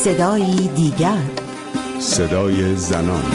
صدایی دیگر، صدای زنان.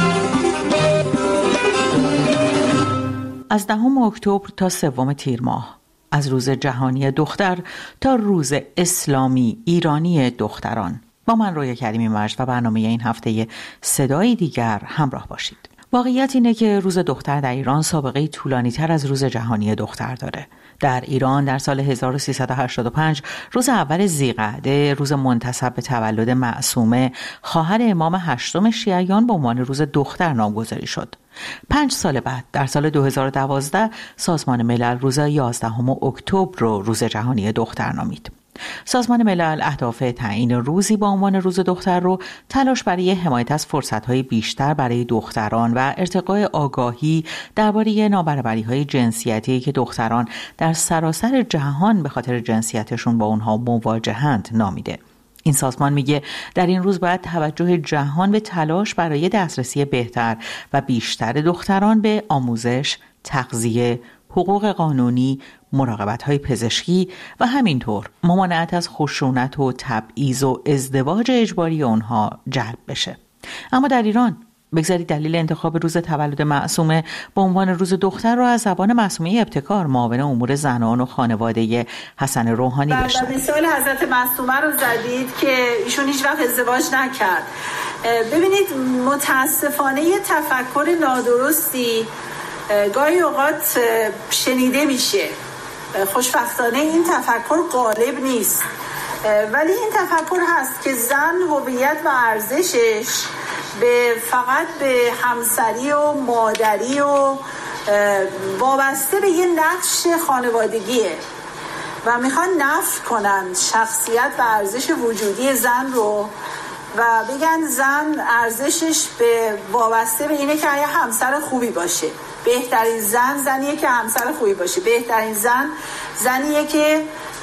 از 10 اکتبر تا 3 تیر ماه، از روز جهانی دختر تا روز اسلامی ایرانی دختران، با من رویا کریمی مجد و برنامه این هفته صدایی دیگر همراه باشید. واقعیت اینه که روز دختر در ایران سابقه طولانی تر از روز جهانی دختر داره. در ایران در سال 1385 روز اول ذی‌قعده، روز منتسب به تولد معصومه خواهر امام 8 شیعیان، به عنوان روز دختر نامگذاری شد. 5 سال بعد در سال 2012 سازمان ملل روز 11 اکتبر رو روز جهانی دختر نامید. سازمان ملل اهداف تعیین روزی با عنوان روز دختر رو تلاش برای حمایت از فرصت‌های بیشتر برای دختران و ارتقاء آگاهی درباره نابرابری‌های جنسیتی که دختران در سراسر جهان به خاطر جنسیتشون با اونها مواجهند نامیده. این سازمان میگه در این روز باید توجه جهان به تلاش برای دسترسی بهتر و بیشتر دختران به آموزش، تغذیه، حقوق قانونی، مراقبت‌های پزشکی و همینطور ممانعت از خشونت و تبعیض و ازدواج اجباری اونها جلب بشه. اما در ایران بگذارید دلیل انتخاب روز تولد معصومه به عنوان روز دختر رو از زبان معصومه ابتکار، معاون امور زنان و خانواده حسن روحانی بشنوید. مثال حضرت معصومه رو زدید که ایشون هیچ وقت ازدواج نکرد. ببینید متاسفانه یه تفکر نادرستی گاهی اوقات شنیده میشه. خوشبختانه این تفکر غالب نیست، ولی این تفکر هست که زن هویت و ارزشش فقط به همسری و مادری و وابسته به یه نقش خانوادگیه و میخوان نفی کنن شخصیت و ارزش وجودی زن رو و بگن زن ارزشش وابسته به اینه که همسر خوبی باشه. بهترین زن زنیه که همسر خوبی باشه. بهترین زن زنیه که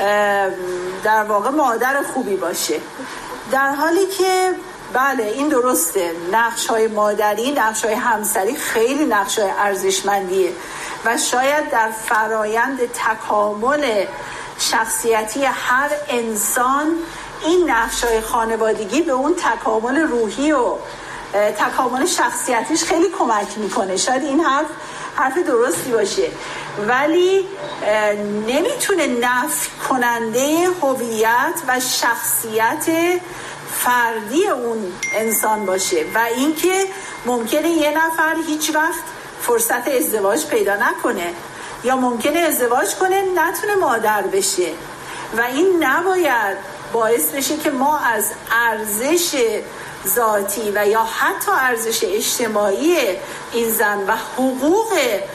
در واقع مادر خوبی باشه. در حالی که بله این درسته، نقش‌های مادری، نقش‌های همسری خیلی نقش‌های ارزشمندیه و شاید در فرایند تکامل شخصیتی هر انسان این نقش‌های خانوادگی به اون تکامل روحی و تکامل شخصیتیش خیلی کمک میکنه. شاید این حرف درستی باشه، ولی نمیتونه نفی کننده هویت و شخصیت فردی اون انسان باشه و اینکه ممکنه یه نفر هیچ وقت فرصت ازدواج پیدا نکنه یا ممکنه ازدواج کنه نتونه مادر بشه و این نباید باعث بشه که ما از ارزش ذاتی و یا حتی ارزش اجتماعی این زن و حقوق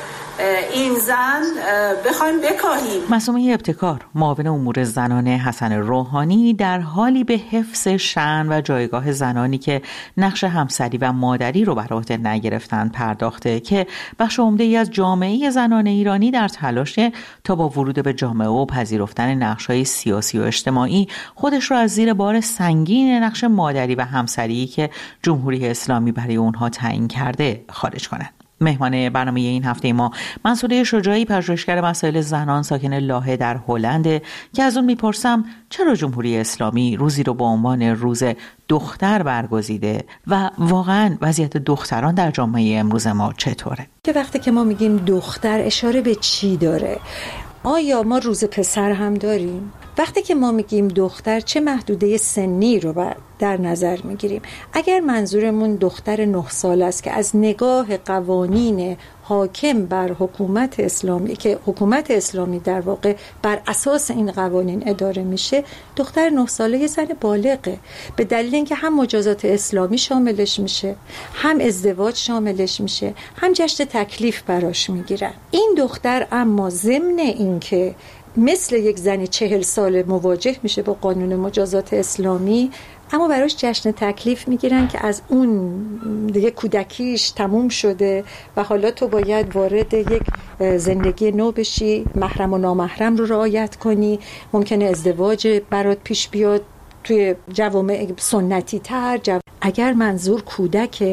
این زن بخوایم بکاهیم. معصومه ابتکار، معاون امور زنان حسن روحانی، در حالی به حفظ شأن و جایگاه زنانی که نقش همسری و مادری رو بر عهده نگرفتن پرداخته که بخش عمده‌ای از جامعه زنان ایرانی در تلاش تا با ورود به جامعه و پذیرفتن نقش‌های سیاسی و اجتماعی خودش رو از زیر بار سنگین نقش مادری و همسری که جمهوری اسلامی برای اونها تعیین کرده خارج کنند. مهمان برنامه این هفته ما منصوره شجاعی، پژوهشگر مسائل زنان، ساکن لاهه در هلند، که از اون میپرسم چرا جمهوری اسلامی روزی رو با عنوان روز دختر برگزیده و واقعا وضعیت دختران در جامعه امروز ما چطوره؟ که وقتی که ما میگیم دختر اشاره به چی داره؟ آیا ما روز پسر هم داریم؟ وقتی که ما میگیم دختر چه محدوده سنی رو در نظر میگیریم؟ اگر منظورمون دختر 9 سال است که از نگاه قوانین حاکم بر حکومت اسلامی، که حکومت اسلامی در واقع بر اساس این قوانین اداره میشه، دختر 9 ساله یه زن بالغه، به دلیل اینکه هم مجازات اسلامی شاملش میشه، هم ازدواج شاملش میشه، هم جشن تکلیف براش میگیرن. این دختر اما ضمن اینکه مثل یک زن 40 ساله مواجه میشه با قانون مجازات اسلامی، اما براش جشن تکلیف میگیرن که از اون دیگه کودکیش تموم شده و حالا تو باید وارد یک زندگی نو بشی، محرم و نامحرم رو رعایت کنی، ممکنه ازدواج برات پیش بیاد توی جوامع سنتی تر. اگر منظور کودک،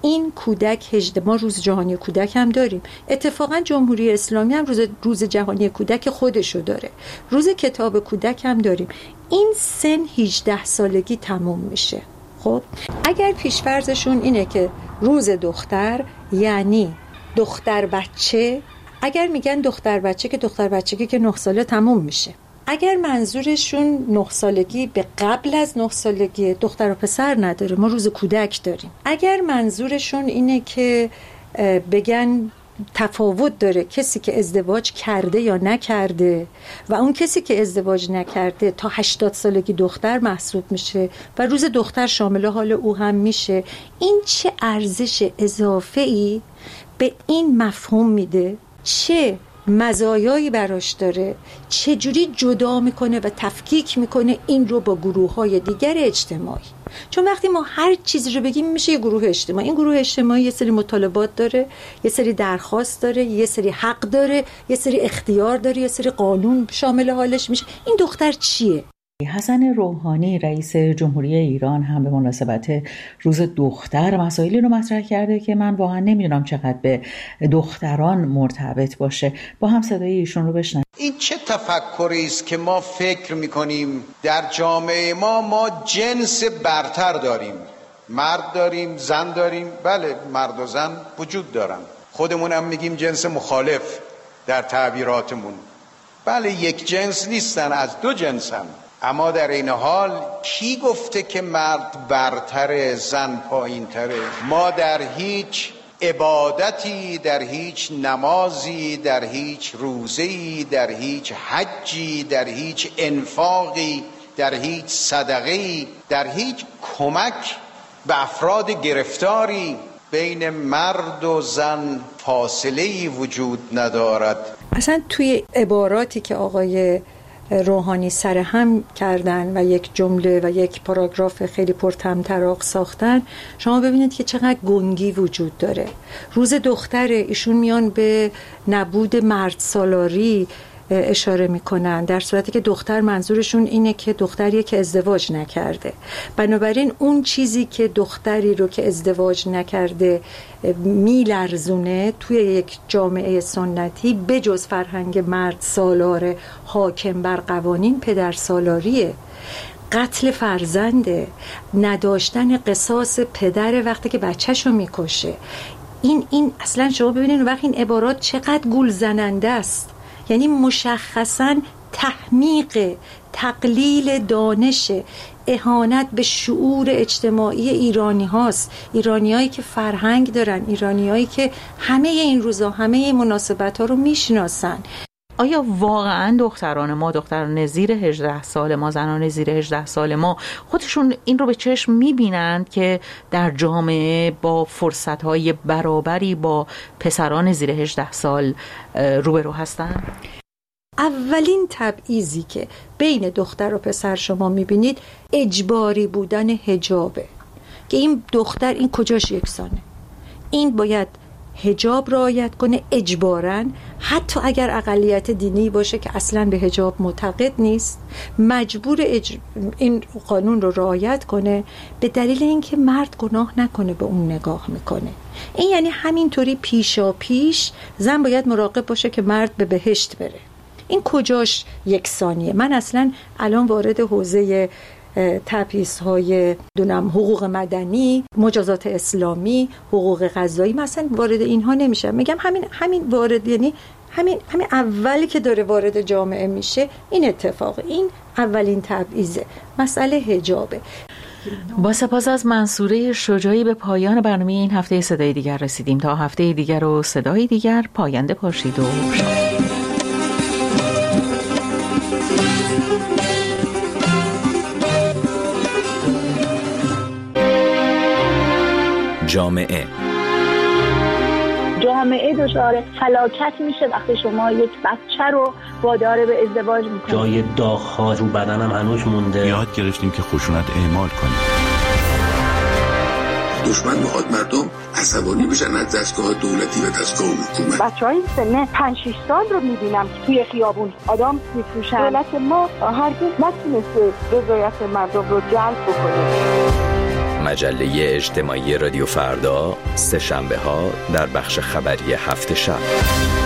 این کودک ما روز جهانی کودک هم داریم. اتفاقا جمهوری اسلامی هم روز جهانی کودک خودشو داره. روز کتاب کودک هم داریم. این سن 18 سالگی تموم میشه. خب اگر پیش‌فرضشون اینه که روز دختر یعنی دختر بچه، اگر میگن دختر بچه که دختر بچگی که 9 ساله تموم میشه. اگر منظورشون 9 سالگی به قبل از 9 سالگی، دختر و پسر نداره، ما روز کودک داریم. اگر منظورشون اینه که بگن تفاوت داره کسی که ازدواج کرده یا نکرده و اون کسی که ازدواج نکرده تا 80 سالگی دختر محسوب میشه و روز دختر شامل حال او هم میشه، این چه ارزش اضافه‌ای به این مفهوم میده؟ چه مزایایی براش داره؟ چجوری جدا میکنه و تفکیک میکنه این رو با گروه‌های دیگر اجتماعی؟ چون وقتی ما هر چیزی رو بگیم میشه یه گروه اجتماعی. این گروه اجتماعی یه سری مطالبات داره، یه سری درخواست داره، یه سری حق داره، یه سری اختیار داره، یه سری قانون شامل حالش میشه. این دختر چیه؟ حسن روحانی رئیس جمهوری ایران هم به مناسبت روز دختر مسائلی رو مطرح کرده که من واقعا نمیدونم چقدر به دختران مرتبط باشه. با هم صدای ایشون رو بشنویم. این چه تفکری است که ما فکر میکنیم در جامعه ما جنس برتر داریم، مرد داریم، زن داریم. بله، مرد و زن وجود دارن، خودمونم میگیم جنس مخالف در تعبیراتمون. بله، یک جنس نیستن، از دو جنسن. اما در این حال کی گفته که مرد برتره، زن پایینتره؟ ما در هیچ عبادتی، در هیچ نمازی، در هیچ روزه‌ای، در هیچ حجی، در هیچ انفاقی، در هیچ صدقه‌ای، در هیچ کمک به افراد گرفتاری بین مرد و زن فاصله‌ای وجود ندارد. اصلا توی عباراتی که آقای روحانی سرهم کردن و یک جمله و یک پاراگراف خیلی پرطمطراق ساختن، شما ببینید که چقدر گنگی وجود داره. روز دختر ایشون میان به نبود مرد سالاری اشاره میکنن، در صورتی که دختر منظورشون اینه که دختریه که ازدواج نکرده. بنابراین اون چیزی که دختری رو که ازدواج نکرده میلرزونه توی یک جامعه سنتی بجز فرهنگ مرد سالار حاکم بر قوانین، پدر سالاریه، قتل فرزنده، نداشتن قصاص پدر وقتی که بچه‌شو میکشه. این اصلا شما ببینید وقتی این عبارات چقدر گول زننده است. یعنی مشخصاً تحمیق، تقلیل دانش، اهانت به شعور اجتماعی ایرانی هاست. ایرانی هایی که فرهنگ دارن، ایرانی هایی که همه این روزا همه این مناسبت ها رو میشناسن. آیا واقعا دختران ما، دختران زیر 18 سال ما، زنان زیر 18 سال ما خودشون این رو به چشم میبینند که در جامعه با فرصتهای برابری با پسران زیر 18 سال روبرو هستن؟ اولین تبعیضی که بین دختر و پسر شما میبینید اجباری بودن حجابه، که این دختر این کجاش یکسانه؟ این باید حجاب رعایت کنه اجباراً، حتی اگر اقلیت دینی باشه که اصلاً به حجاب معتقد نیست، مجبور این قانون رو رعایت کنه به دلیل اینکه مرد گناه نکنه به اون نگاه میکنه. این یعنی همینطوری پیشا پیش زن باید مراقب باشه که مرد به بهشت بره. این کجاش یکسانیه؟ من اصلاً الان وارد حوزه تبعیض‌های حقوق مدنی، مجازات اسلامی، حقوق قضایی مثلا وارد اینها نمیشم. میگم همین وارد، یعنی همین اولی که داره وارد جامعه میشه این اتفاق، این اولین تبعیضه، مسئله حجابه. با سپاس از منصوره شجاعی به پایان برنامه این هفته صدای دیگر رسیدیم. تا هفته دیگر و صدای دیگر، پاینده باشید و شاد. جامعه دچار فلاکت میشه وقتی شما یک بچه رو وادار به ازدواج میکنید. جای داغ‌ها رو بدنم هنوز مونده. یاد گرفتیم که خشونت اعمال کنیم. دشمن میخواد مردم عصبانی بشن از دستگاه دولتی و دستگاه حکومت. بچهای سن 5-6 سال رو میبینم توی خیابون آدم میفروشن. دولت ما هرگز نتونسته رضایت مردم رو جلب بکنه. مجله اجتماعی رادیو فردا، سه شنبه ها در بخش خبری هفت شب.